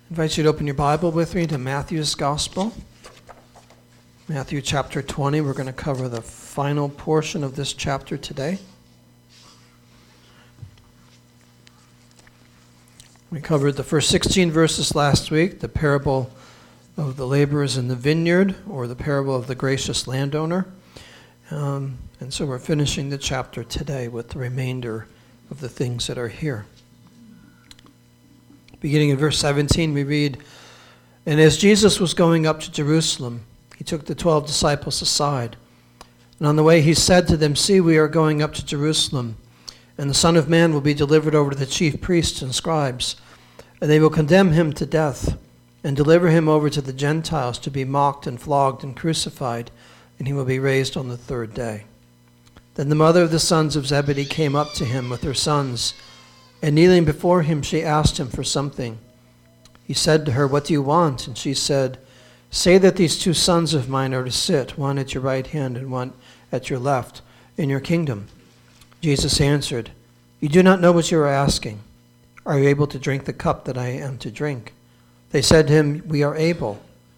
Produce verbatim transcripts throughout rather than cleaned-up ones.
I invite you to open your Bible with me to Matthew's Gospel. Matthew chapter twenty. We're going to cover the final portion of this chapter today. We covered the first sixteen verses last week, the parable of the laborers in the vineyard, or the parable of the gracious landowner. Um, and so we're finishing the chapter today with the remainder of the things that are here. Beginning in verse seventeen, we read, "And as Jesus was going up to Jerusalem, he took the twelve disciples aside. And on the way he said to them, 'See, we are going up to Jerusalem, and the Son of Man will be delivered over to the chief priests and scribes, and they will condemn him to death, and deliver him over to the Gentiles to be mocked and flogged and crucified, and he will be raised on the third day.' Then the mother of the sons of Zebedee came up to him with her sons, and kneeling before him, she asked him for something. He said to her, 'What do you want?' And she said, 'Say that these two sons of mine are to sit, one at your right hand and one at your left, in your kingdom.' Jesus answered, 'You do not know what you are asking. Are you able to drink the cup that I am to drink?' They said to him, 'We are able.'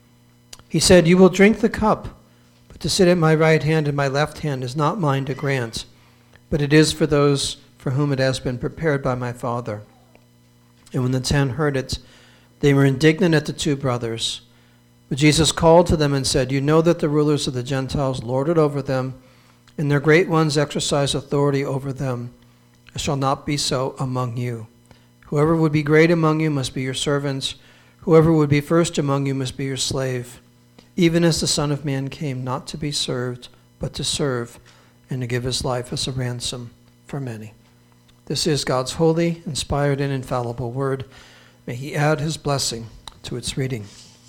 He said, 'You will drink the cup, but to sit at my right hand and my left hand is not mine to grant, but it is for those for whom it has been prepared by my Father.' And when the ten heard it, they were indignant at the two brothers. But Jesus called to them and said, 'You know that the rulers of the Gentiles lord it over them, and their great ones exercise authority over them. It shall not be so among you. Whoever would be great among you must be your servants. Whoever would be first among you must be your slave. Even as the Son of Man came not to be served, but to serve, and to give his life as a ransom for many.'" This is God's holy, inspired, and infallible word. May he add his blessing to its reading.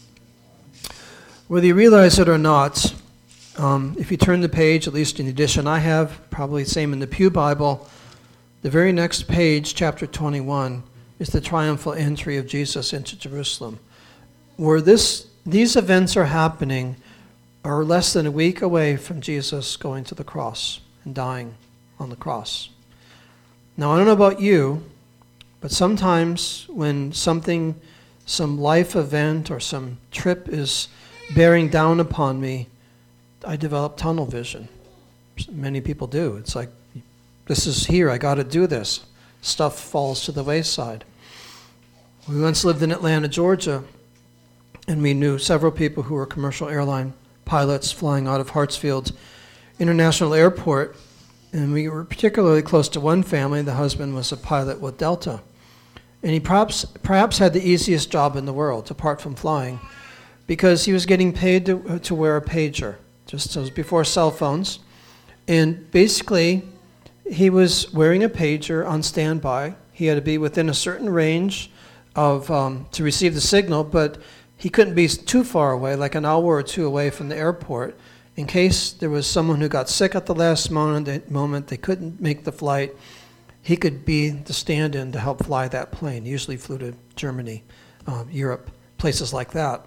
Whether you realize it or not, um, if you turn the page, at least in the edition I have, probably the same in the Pew Bible, the very next page, chapter twenty-one, is the triumphal entry of Jesus into Jerusalem. Where this these events are happening are less than a week away from Jesus going to the cross and dying on the cross. Now, I don't know about you, but sometimes when something, some life event or some trip is bearing down upon me, I develop tunnel vision. Many people do. It's like, this is here, I got to do this. Stuff falls to the wayside. We once lived in Atlanta, Georgia, and we knew several people who were commercial airline pilots flying out of Hartsfield International Airport. And we were particularly close to one family. The husband was a pilot with Delta. And he perhaps, perhaps had the easiest job in the world, apart from flying, because he was getting paid to, to wear a pager. Just it was before cell phones. And basically, he was wearing a pager on standby. He had to be within a certain range of um, to receive the signal, but he couldn't be too far away, like an hour or two away from the airport, in case there was someone who got sick at the last moment, moment they couldn't make the flight. He could be the stand-in to help fly that plane. He usually flew to Germany, uh, Europe, places like that.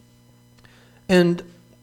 And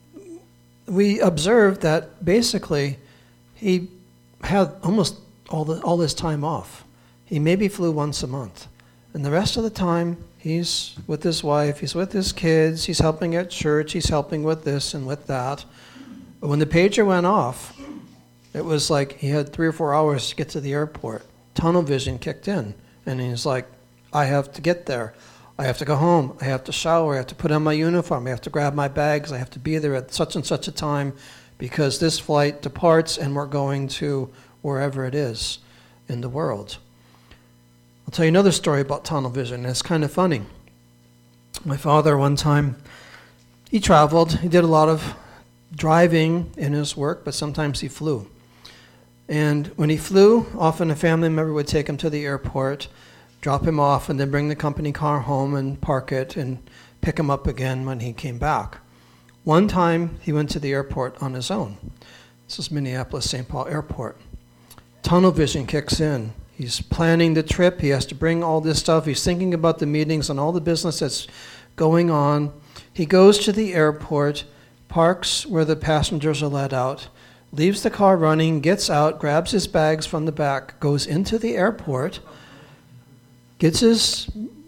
we observed that basically he had almost all the, all this time off. He maybe flew once a month. And the rest of the time, he's with his wife, he's with his kids, he's helping at church, he's helping with this and with that. But when the pager went off, it was like he had three or four hours to get to the airport. Tunnel vision kicked in. And he's like, I have to get there. I have to go home. I have to shower. I have to put on my uniform. I have to grab my bags. I have to be there at such and such a time because this flight departs and we're going to wherever it is in the world. I'll tell you another story about tunnel vision, and it's kind of funny. My father, one time, he traveled. He did a lot of driving in his work, but sometimes he flew. And when he flew, often a family member would take him to the airport, drop him off, and then bring the company car home and park it and pick him up again when he came back. One time, he went to the airport on his own. This is Minneapolis Saint Paul Airport. Tunnel vision kicks in. He's planning the trip. He has to bring all this stuff. He's thinking about the meetings and all the business that's going on. He goes to the airport, parks where the passengers are let out, leaves the car running, gets out, grabs his bags from the back, goes into the airport, gets his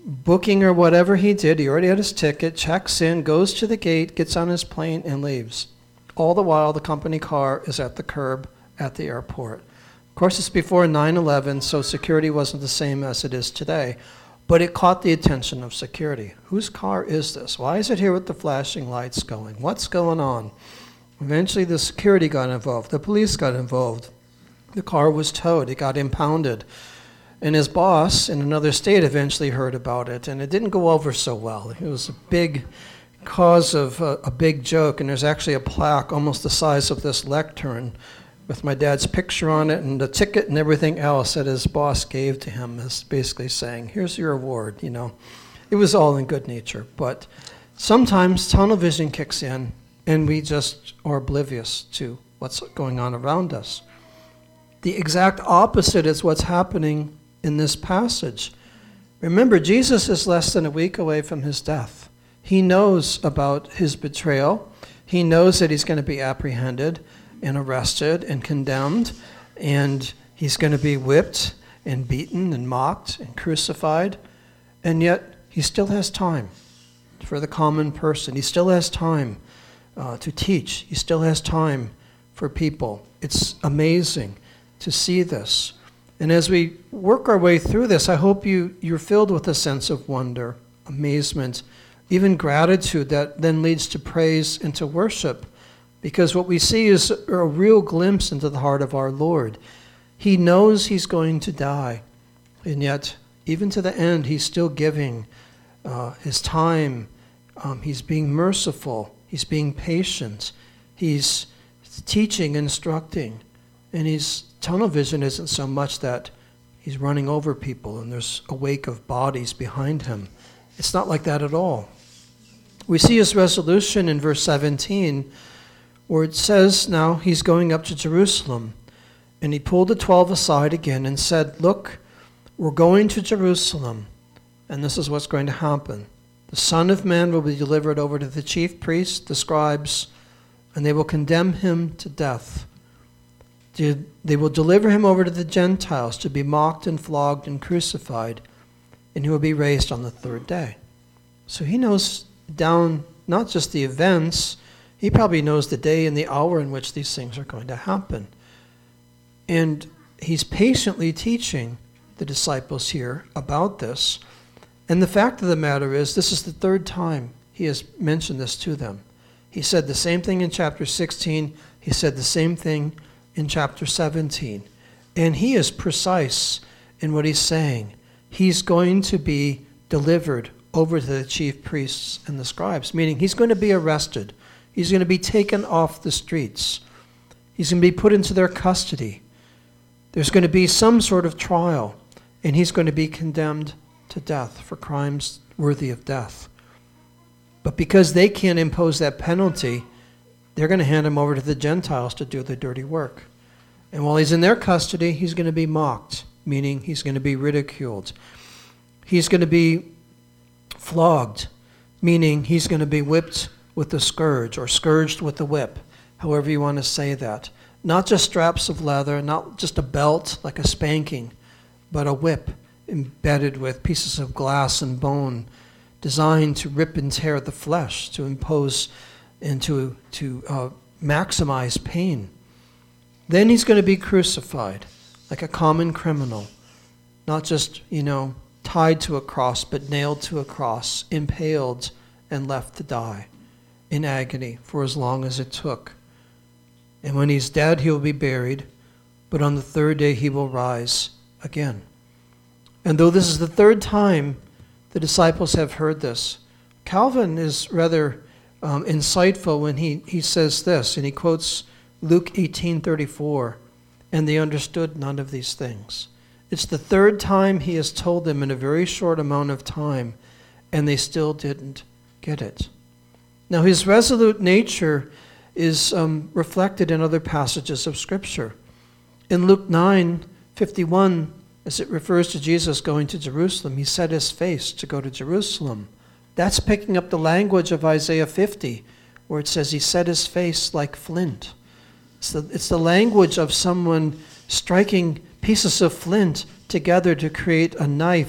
booking or whatever he did. He already had his ticket, checks in, goes to the gate, gets on his plane, and leaves. All the while, the company car is at the curb at the airport. Of course, it's before nine eleven, so security wasn't the same as it is today. But it caught the attention of security. Whose car is this? Why is it here with the flashing lights going? What's going on? Eventually, the security got involved. The police got involved. The car was towed. It got impounded. And his boss in another state eventually heard about it, and it didn't go over so well. It was a big cause of a, a big joke, and there's actually a plaque almost the size of this lectern with my dad's picture on it and the ticket and everything else that his boss gave to him, is basically saying, here's your award, you know. It was all in good nature, but sometimes tunnel vision kicks in and we just are oblivious to what's going on around us. The exact opposite is what's happening in this passage. Remember, Jesus is less than a week away from his death. He knows about his betrayal. He knows that he's going to be apprehended and arrested and condemned, and he's going to be whipped and beaten and mocked and crucified, and yet he still has time for the common person. He still has time uh, to teach. He still has time for people. It's amazing to see this. And as we work our way through this, I hope you, you're filled with a sense of wonder, amazement, even gratitude that then leads to praise and to worship. Because what we see is a real glimpse into the heart of our Lord. He knows he's going to die, and yet, even to the end, he's still giving uh, his time. Um, he's being merciful. He's being patient. He's teaching, instructing. And his tunnel vision isn't so much that he's running over people and there's a wake of bodies behind him. It's not like that at all. We see his resolution in verse seventeen, where it says now he's going up to Jerusalem. And he pulled the twelve aside again and said, look, we're going to Jerusalem, and this is what's going to happen. The Son of Man will be delivered over to the chief priests, the scribes, and they will condemn him to death. They will deliver him over to the Gentiles to be mocked and flogged and crucified, and he will be raised on the third day. So he knows down not just the events, he probably knows the day and the hour in which these things are going to happen. And he's patiently teaching the disciples here about this. And the fact of the matter is, this is the third time he has mentioned this to them. He said the same thing in chapter sixteen. He said the same thing in chapter seventeen. And he is precise in what he's saying. He's going to be delivered over to the chief priests and the scribes, meaning he's going to be arrested. He's going to be taken off the streets. He's going to be put into their custody. There's going to be some sort of trial, and he's going to be condemned to death for crimes worthy of death. But because they can't impose that penalty, they're going to hand him over to the Gentiles to do the dirty work. And while he's in their custody, he's going to be mocked, meaning he's going to be ridiculed. He's going to be flogged, meaning he's going to be whipped with the scourge or scourged with the whip, however you want to say that. Not just straps of leather, not just a belt like a spanking, but a whip embedded with pieces of glass and bone designed to rip and tear the flesh, to impose and to, to uh, maximize pain. Then he's going to be crucified like a common criminal, not just, you know, tied to a cross, but nailed to a cross, impaled, and left to die in agony for as long as it took. And when he's dead, he will be buried, but on the third day he will rise again. And though this is the third time the disciples have heard this, Calvin is rather um, insightful when he, he says this, and he quotes Luke eighteen thirty-four, and they understood none of these things. It's the third time he has told them in a very short amount of time, and they still didn't get it. Now, his resolute nature is um, reflected in other passages of Scripture. In Luke nine fifty-one, as it refers to Jesus going to Jerusalem, he set his face to go to Jerusalem. That's picking up the language of Isaiah fifty, where it says he set his face like flint. It's the, it's the language of someone striking pieces of flint together to create a knife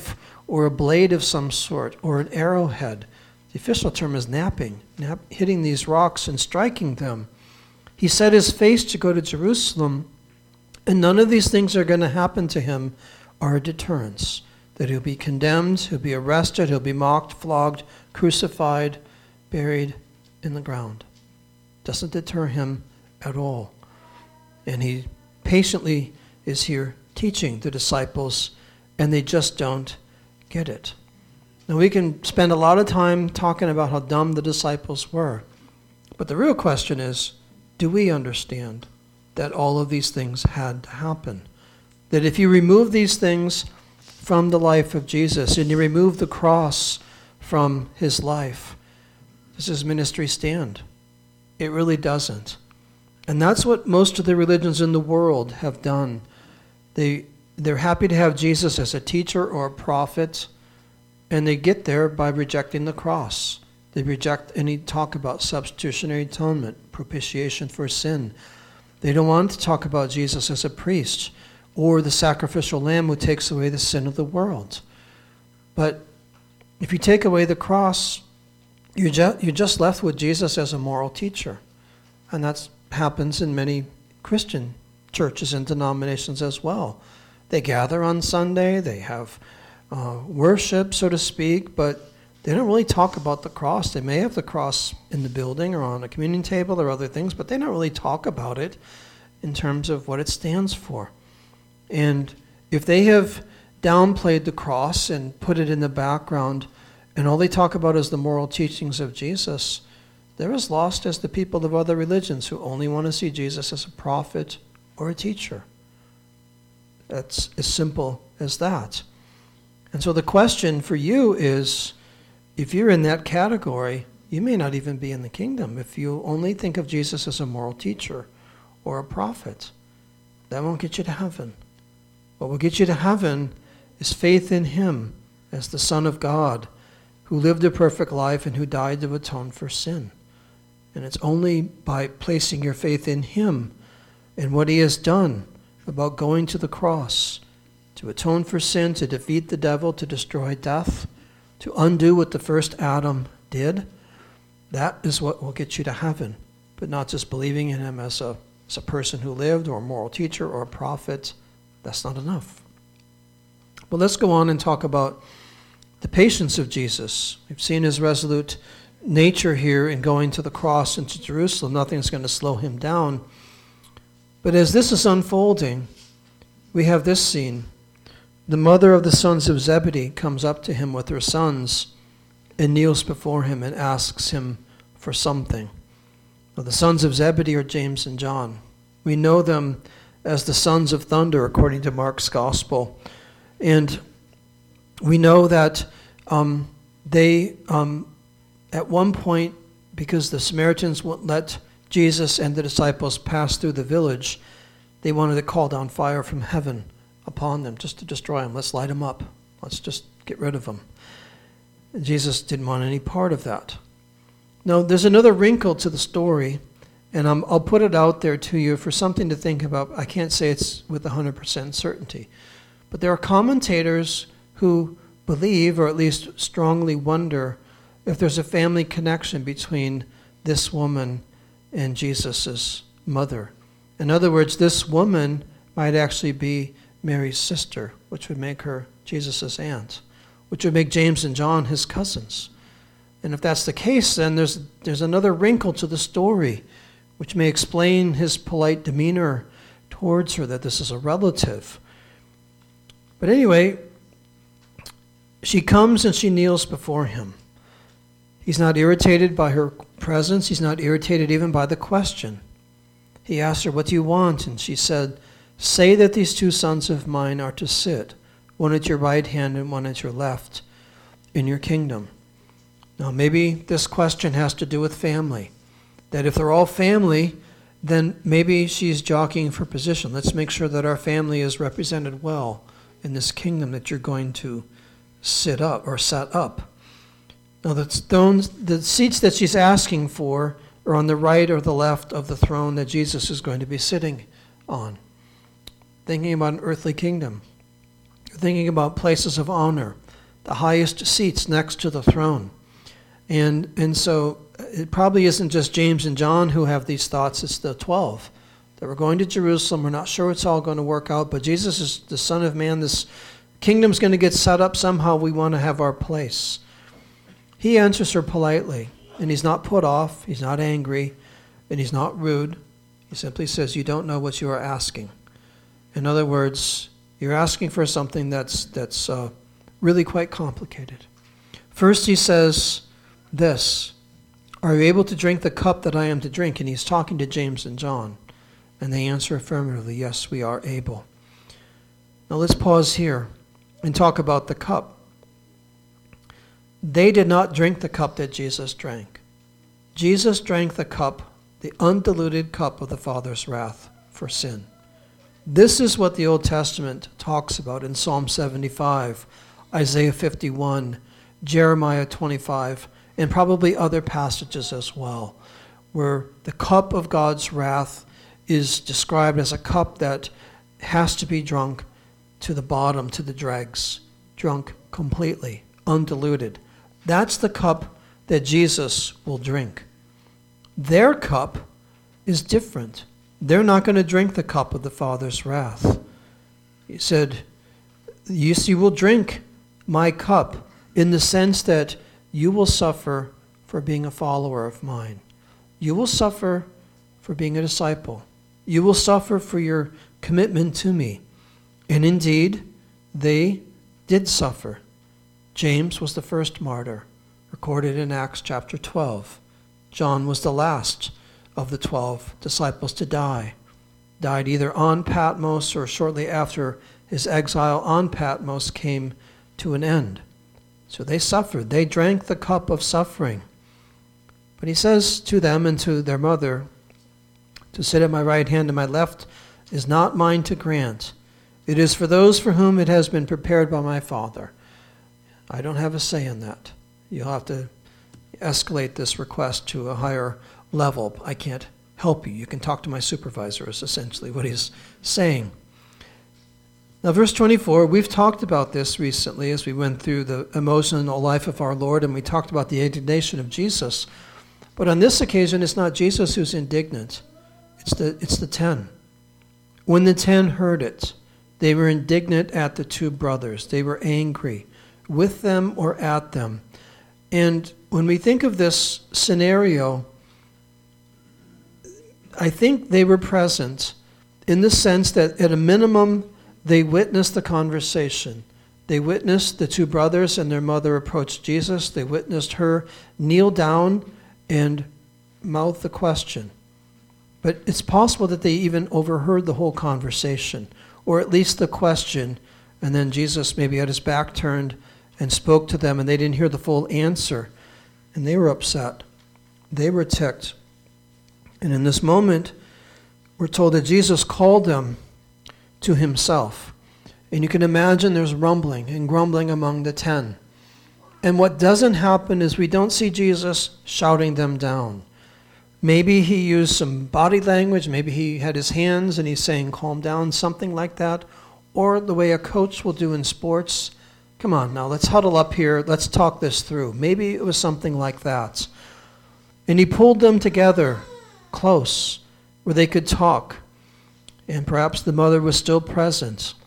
or a blade of some sort, or an arrowhead. The official term is napping, nap, hitting these rocks and striking them. He set his face to go to Jerusalem, and none of these things are going to happen to him are a deterrence. That he'll be condemned, he'll be arrested, he'll be mocked, flogged, crucified, buried in the ground. Doesn't deter him at all. And he patiently is here teaching the disciples, and they just don't get it. Now we can spend a lot of time talking about how dumb the disciples were, but the real question is, do we understand that all of these things had to happen? That if you remove these things from the life of Jesus and you remove the cross from his life, does his ministry stand? It really doesn't. And that's what most of the religions in the world have done. They, they're happy to have Jesus as a teacher or a prophet, and they get there by rejecting the cross. They reject any talk about substitutionary atonement, propitiation for sin. They don't want to talk about Jesus as a priest or the sacrificial lamb who takes away the sin of the world. But if you take away the cross, you're just, you're just left with Jesus as a moral teacher. And that happens in many Christian churches and denominations as well. They gather on Sunday, they have uh, worship, so to speak, but they don't really talk about the cross. They may have the cross in the building or on a communion table or other things, but they don't really talk about it in terms of what it stands for. And if they have downplayed the cross and put it in the background, and all they talk about is the moral teachings of Jesus, they're as lost as the people of other religions who only want to see Jesus as a prophet or a teacher. That's as simple as that. And so the question for you is, if you're in that category, you may not even be in the kingdom if you only think of Jesus as a moral teacher or a prophet. That won't get you to heaven. What will get you to heaven is faith in him as the Son of God, who lived a perfect life and who died to atone for sin. And it's only by placing your faith in him and what he has done about going to the cross to atone for sin, to defeat the devil, to destroy death, to undo what the first Adam did. That is what will get you to heaven, but not just believing in him as a, as a person who lived or a moral teacher or a prophet. That's not enough. Well, let's go on and talk about the patience of Jesus. We've seen his resolute nature here in going to the cross and to Jerusalem. Nothing's going to slow him down. But as this is unfolding, we have this scene. The mother of the sons of Zebedee comes up to him with her sons and kneels before him and asks him for something. Now, the sons of Zebedee are James and John. We know them as the sons of thunder, according to Mark's gospel. And we know that um, they, um, at one point, because the Samaritans wouldn't let Jesus and the disciples pass through the village, they wanted to call down fire from heaven upon them just to destroy them. Let's light them up. Let's just get rid of them. And Jesus didn't want any part of that. Now, there's another wrinkle to the story, and I'm, I'll put it out there to you for something to think about. I can't say it's with one hundred percent certainty. But there are commentators who believe, or at least strongly wonder, if there's a family connection between this woman and Jesus' mother. In other words, this woman might actually be Mary's sister, which would make her Jesus' aunt, which would make James and John his cousins. And if that's the case, then there's there's another wrinkle to the story, which may explain his polite demeanor towards her, that this is a relative. But anyway, she comes and she kneels before him. He's not irritated by her presence. He's not irritated even by the question. He asked her, "What do you want?" And she said, "Say that these two sons of mine are to sit, one at your right hand and one at your left, in your kingdom." Now, maybe this question has to do with family. That if they're all family, then maybe she's jockeying for position. Let's make sure that our family is represented well in this kingdom that you're going to sit up or set up. Now, the stones, the seats that she's asking for are on the right or the left of the throne that Jesus is going to be sitting on. Thinking about an earthly kingdom. Thinking about places of honor. the highest seats next to the throne. And and so it probably isn't just James and John who have these thoughts, it's the twelve. That we're going to Jerusalem, we're not sure it's all going to work out, but Jesus is the Son of Man, this kingdom's going to get set up somehow, we want to have our place. He answers her politely, and he's not put off, he's not angry, and he's not rude. He simply says, you don't know what you are asking. In other words, you're asking for something that's that's uh, really quite complicated. First he says this, are you able to drink the cup that I am to drink? And he's talking to James and John. And they answer affirmatively, yes, we are able. Now let's pause here and talk about the cup. They did not drink the cup that Jesus drank. Jesus drank the cup, the undiluted cup of the Father's wrath for sin. This is what the Old Testament talks about in Psalm seventy-five, Isaiah fifty-one, Jeremiah twenty-five, and probably other passages as well, where the cup of God's wrath is described as a cup that has to be drunk to the bottom, to the dregs, drunk completely, undiluted. That's the cup that Jesus will drink. Their cup is different. They're not going to drink the cup of the Father's wrath. He said, yes, you will drink my cup in the sense that you will suffer for being a follower of mine. You will suffer for being a disciple. You will suffer for your commitment to me. And indeed, they did suffer. James was the first martyr, recorded in Acts chapter twelve. John was the last of the twelve disciples to die. Died either on Patmos or shortly after his exile on Patmos came to an end. So they suffered. They drank the cup of suffering. But he says to them and to their mother, to sit at my right hand and my left is not mine to grant. It is for those for whom it has been prepared by my Father. I don't have a say in that. You'll have to escalate this request to a higher level. I can't help you. You can talk to my supervisor is essentially what he's saying. Now verse twenty-four, we've talked about this recently as we went through the emotional life of our Lord, and we talked about the indignation of Jesus. But on this occasion, it's not Jesus who's indignant. It's the, it's the ten. When the ten heard it, they were indignant at the two brothers. They were angry with them or at them. And when we think of this scenario, I think they were present in the sense that at a minimum, they witnessed the conversation. They witnessed the two brothers and their mother approach Jesus. They witnessed her kneel down and mouth the question. But it's possible that they even overheard the whole conversation, or at least the question, and then Jesus maybe had his back turned and spoke to them, and they didn't hear the full answer, and they were upset. They were ticked. And in this moment, we're told that Jesus called them to himself. And you can imagine there's rumbling and grumbling among the ten. And what doesn't happen is we don't see Jesus shouting them down. Maybe he used some body language. Maybe he had his hands and he's saying, calm down, something like that. Or the way a coach will do in sports. Come on now, let's huddle up here. Let's talk this through. Maybe it was something like that. And he pulled them together close where they could talk. And perhaps the mother was still present.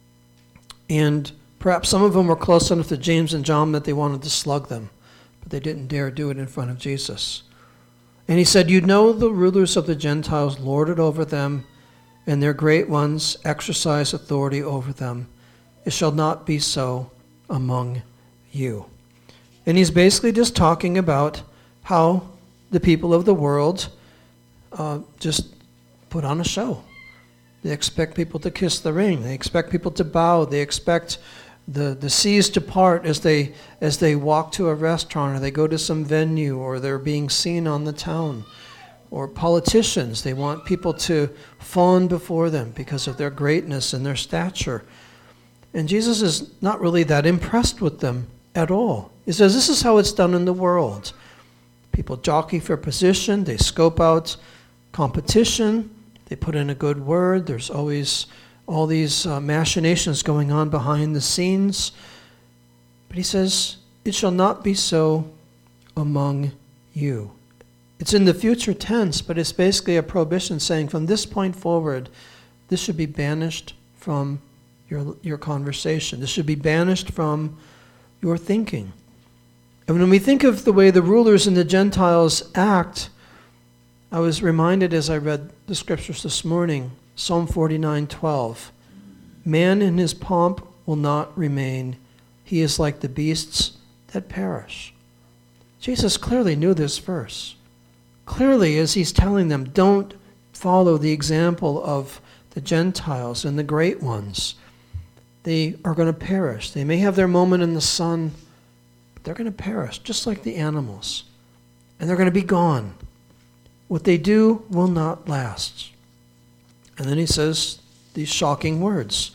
And perhaps some of them were close enough to James and John that they wanted to slug them. But they didn't dare do it in front of Jesus. And he said, you know the rulers of the Gentiles lord it over them, and their great ones exercise authority over them. It shall not be so among you. And he's basically just talking about how the people of the world uh, just put on a show. They expect people to kiss the ring. They expect people to bow. They expect the, the seas to part as they as they walk to a restaurant or they go to some venue or they're being seen on the town. Or politicians, they want people to fawn before them because of their greatness and their stature. And Jesus is not really that impressed with them at all. He says this is how it's done in the world. People jockey for position. They scope out competition. They put in a good word. There's always all these uh, machinations going on behind the scenes. But But he says, it shall not be so among you. It's in the future tense, but it's basically a prohibition saying from this point forward, this should be banished from your, your conversation. This should be banished from your thinking. And when we think of the way the rulers and the Gentiles act, I was reminded as I read the scriptures this morning, Psalm forty-nine twelve. Man in his pomp will not remain. He is like the beasts that perish. Jesus clearly knew this verse. Clearly, as he's telling them, don't follow the example of the Gentiles and the great ones. They are going to perish. They may have their moment in the sun, but they're going to perish, just like the animals. And they're going to be gone. What they do will not last. And then he says these shocking words.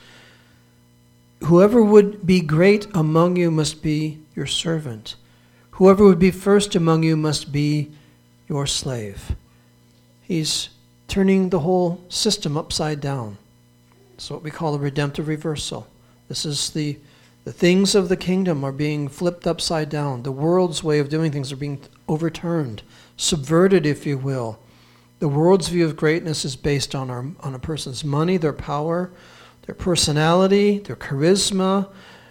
Whoever would be great among you must be your servant. Whoever would be first among you must be your slave. He's turning the whole system upside down. It's what we call a redemptive reversal. This is the, the things of the kingdom are being flipped upside down. The world's way of doing things are being overturned, subverted, if you will. The world's view of greatness is based on, our, on a person's money, their power, their personality, their charisma,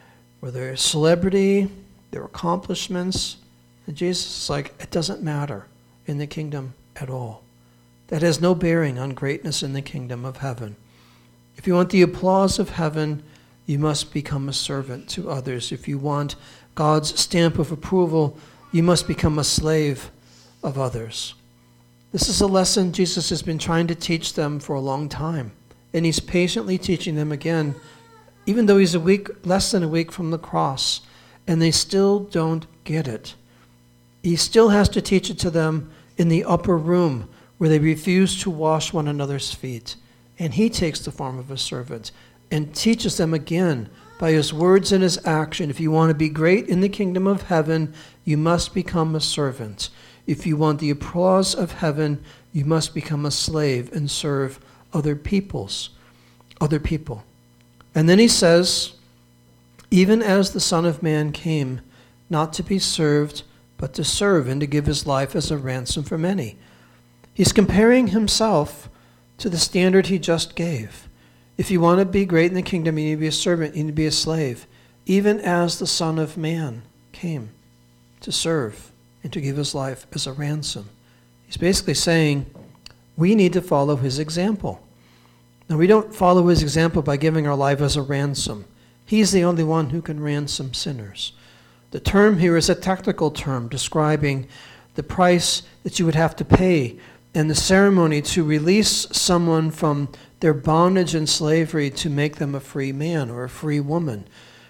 or their celebrity, their accomplishments. And Jesus is like, it doesn't matter in the kingdom at all. That has no bearing on greatness in the kingdom of heaven. If you want the applause of heaven, you must become a servant to others. If you want God's stamp of approval, you must become a slave of others. This is a lesson Jesus has been trying to teach them for a long time. And he's patiently teaching them again, even though he's a week, less than a week from the cross, and they still don't get it. He still has to teach it to them in the upper room where they refuse to wash one another's feet. And he takes the form of a servant and teaches them again by his words and his action. If you want to be great in the kingdom of heaven, you must become a servant. If you want the applause of heaven, you must become a slave and serve other peoples, other people. And then he says, even as the Son of Man came, not to be served, but to serve and to give his life as a ransom for many. He's comparing himself to the standard he just gave. If you want to be great in the kingdom, you need to be a servant, you need to be a slave, even as the Son of Man came to serve and to give his life as a ransom. He's basically saying, we need to follow his example. Now, we don't follow his example by giving our life as a ransom. He's the only one who can ransom sinners. The term here is a technical term describing the price that you would have to pay and the ceremony to release someone from their bondage and slavery to make them a free man or a free woman.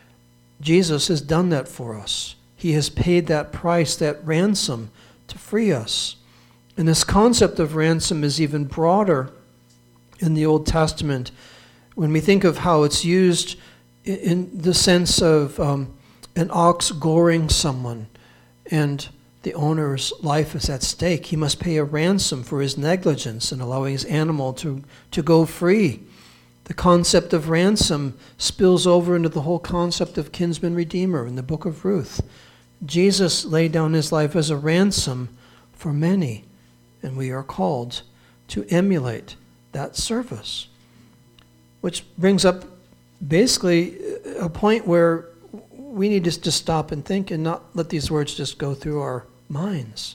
Jesus has done that for us. He has paid that price, that ransom, to free us. And this concept of ransom is even broader in the Old Testament when we think of how it's used in the sense of um, an ox goring someone and the owner's life is at stake. He must pay a ransom for his negligence in allowing his animal to, to go free. The concept of ransom spills over into the whole concept of kinsman redeemer in the book of Ruth. Jesus laid down his life as a ransom for many, and we are called to emulate that service. Which brings up basically a point where we need to just stop and think and not let these words just go through our minds.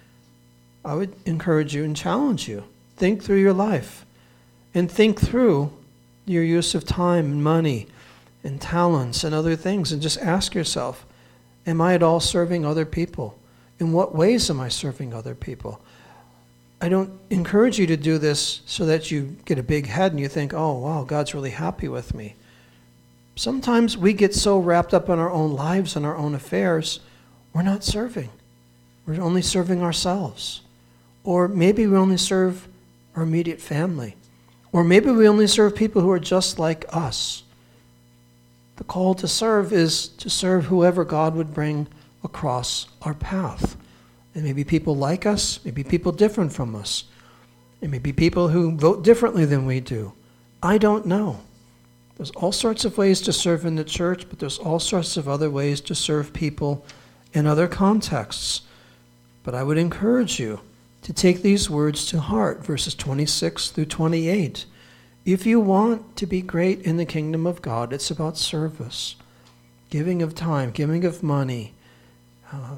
I would encourage you and challenge you. Think through your life and think through your use of time and money and talents and other things and just ask yourself, am I at all serving other people? In what ways am I serving other people? I don't encourage you to do this so that you get a big head and you think, oh, wow, God's really happy with me. Sometimes we get so wrapped up in our own lives and our own affairs, we're not serving. We're only serving ourselves. Or maybe we only serve our immediate family. Or maybe we only serve people who are just like us. The call to serve is to serve whoever God would bring across our path. It may be people like us, maybe people different from us. It may be people who vote differently than we do. I don't know. There's all sorts of ways to serve in the church, but there's all sorts of other ways to serve people in other contexts. But I would encourage you to take these words to heart, verses twenty-six through twenty-eight. If you want to be great in the kingdom of God, it's about service, giving of time, giving of money, uh,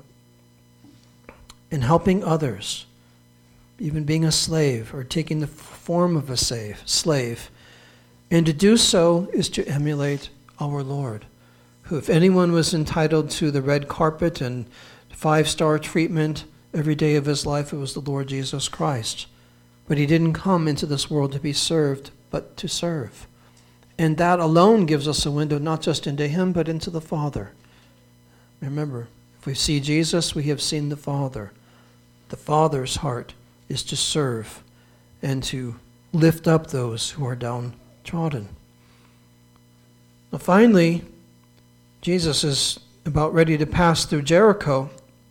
and helping others, even being a slave or taking the form of a slave. slave. And to do so is to emulate our Lord, who, if anyone was entitled to the red carpet and five-star treatment every day of his life, it was the Lord Jesus Christ. But he didn't come into this world to be served, but to serve. And that alone gives us a window not just into him, but into the Father. Remember, if we see Jesus, we have seen the Father. The Father's heart is to serve and to lift up those who are downtrodden. Now finally, Jesus is about ready to pass through Jericho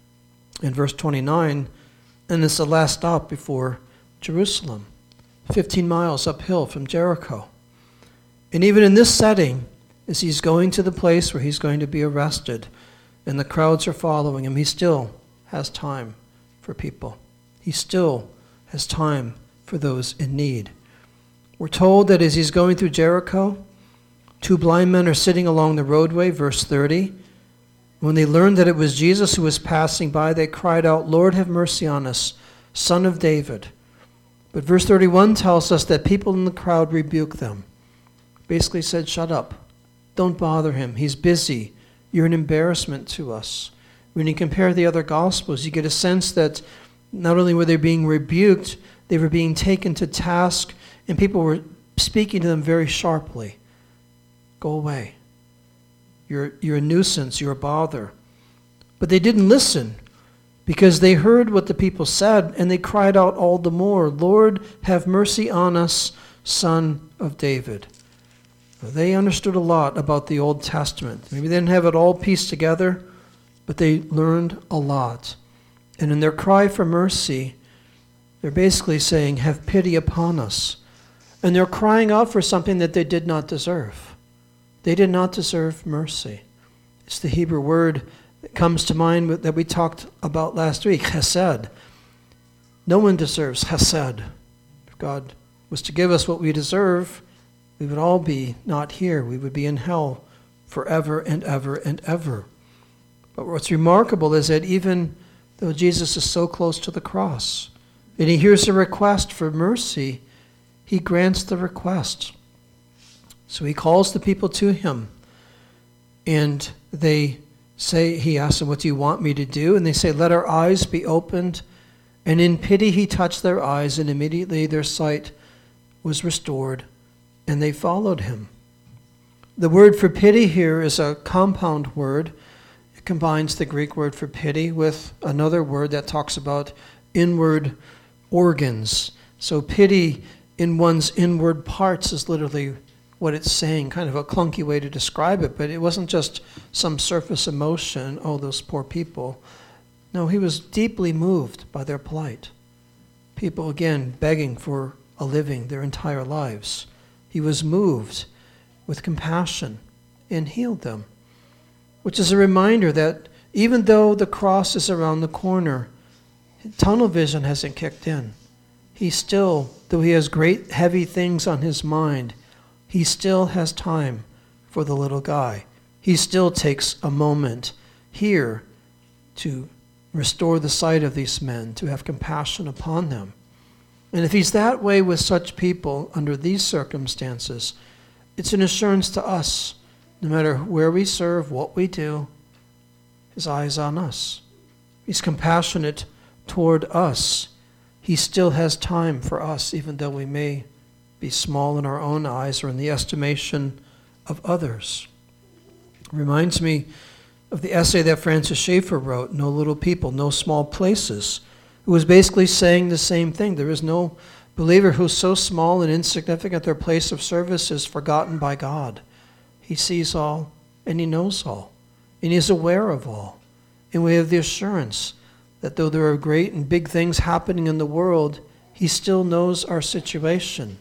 in verse twenty-nine, and it's the last stop before Jerusalem, fifteen miles uphill from Jericho. And even in this setting, as he's going to the place where he's going to be arrested, and the crowds are following him, he still has time for people. He still has time for those in need. We're told that as he's going through Jericho, two blind men are sitting along the roadway, verse thirty. When they learned that it was Jesus who was passing by, they cried out, "Lord, have mercy on us, Son of David." But verse thirty-one tells us that people in the crowd rebuked them. Basically said, shut up. Don't bother him. He's busy. You're an embarrassment to us. When you compare the other Gospels, you get a sense that not only were they being rebuked, they were being taken to task, and people were speaking to them very sharply. Go away. You're, you're a nuisance. You're a bother. But they didn't listen because they heard what the people said, and they cried out all the more, "Lord, have mercy on us, Son of David." They understood a lot about the Old Testament. Maybe they didn't have it all pieced together, but they learned a lot. And in their cry for mercy, they're basically saying, "Have pity upon us." And they're crying out for something that they did not deserve. They did not deserve mercy. It's the Hebrew word that comes to mind that we talked about last week, chesed. No one deserves chesed. If God was to give us what we deserve, we would all be not here. We would be in hell forever and ever and ever. But what's remarkable is that even though Jesus is so close to the cross, and he hears a request for mercy, he grants the request. So he calls the people to him, and they say, he asks them, "What do you want me to do?" And they say, "Let our eyes be opened." And in pity he touched their eyes, and immediately their sight was restored, and they followed him. The word for pity here is a compound word. It combines the Greek word for pity with another word that talks about inward organs. So pity in one's inward parts is literally what it's saying, kind of a clunky way to describe it, but it wasn't just some surface emotion, "Oh, those poor people." No, he was deeply moved by their plight. People, again, begging for a living their entire lives. He was moved with compassion and healed them, which is a reminder that even though the cross is around the corner, tunnel vision hasn't kicked in. He still, though he has great heavy things on his mind, he still has time for the little guy. He still takes a moment here to restore the sight of these men, to have compassion upon them. And if he's that way with such people under these circumstances, it's an assurance to us, no matter where we serve, what we do, his eye is on us. He's compassionate toward us. He still has time for us, even though we may be small in our own eyes or in the estimation of others. It reminds me of the essay that Francis Schaeffer wrote, "No Little People, No Small Places," who was basically saying the same thing. There is no believer who's so small and insignificant their place of service is forgotten by God. He sees all and he knows all and he is aware of all. And we have the assurance that though there are great and big things happening in the world, he still knows our situation.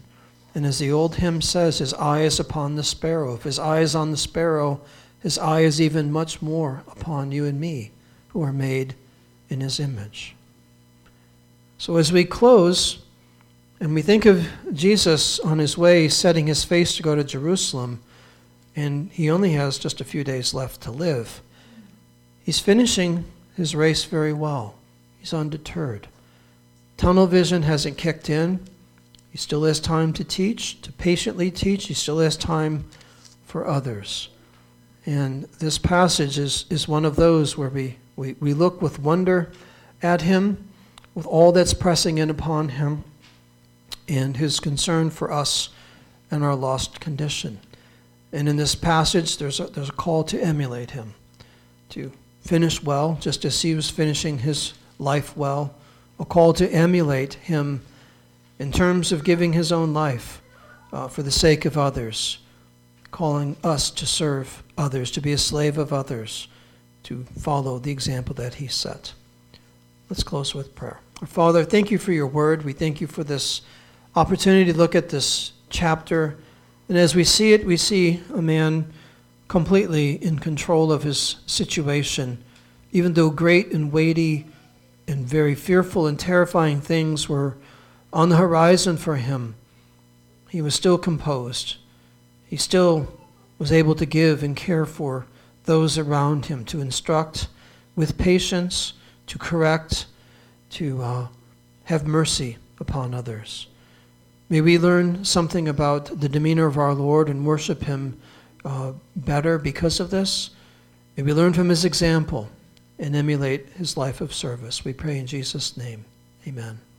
And as the old hymn says, his eye is upon the sparrow. If his eye is on the sparrow, his eye is even much more upon you and me, who are made in his image. So as we close, and we think of Jesus on his way, setting his face to go to Jerusalem, and he only has just a few days left to live, he's finishing his race very well. He's undeterred. Tunnel vision hasn't kicked in. He still has time to teach, to patiently teach. He still has time for others. And this passage is, is one of those where we, we, we look with wonder at him, with all that's pressing in upon him, and his concern for us and our lost condition. And in this passage, there's a, there's a call to emulate him, to finish well, just as he was finishing his life well, a call to emulate him in terms of giving his own life uh, for the sake of others, calling us to serve others, to be a slave of others, to follow the example that he set. Let's close with prayer. Our Father, thank you for your word. We thank you for this opportunity to look at this chapter. And as we see it, we see a man completely in control of his situation, even though great and weighty and very fearful and terrifying things were on the horizon for him. He was still composed. He still was able to give and care for those around him, to instruct with patience, to correct, to uh, have mercy upon others. May we learn something about the demeanor of our Lord and worship him uh, better because of this. May we learn from his example and emulate his life of service. We pray in Jesus' name. Amen.